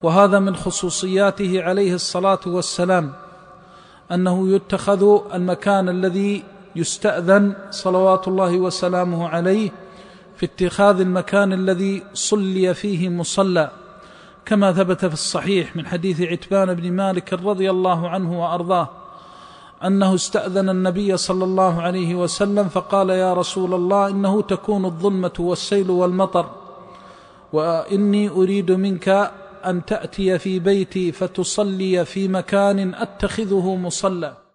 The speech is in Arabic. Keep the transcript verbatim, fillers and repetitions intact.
وهذا من خصوصياته عليه الصلاة والسلام، أنه يتخذ المكان الذي يستأذن صلوات الله وسلامه عليه في اتخاذ المكان الذي صلي فيه مصلى، كما ثبت في الصحيح من حديث عتبان بن مالك رضي الله عنه وأرضاه أنه استأذن النبي صلى الله عليه وسلم فقال: يا رسول الله، إنه تكون الظلمة والسيل والمطر، وإني أريد منك أن تأتي في بيتي فتصلي في مكان أتخذه مصلى.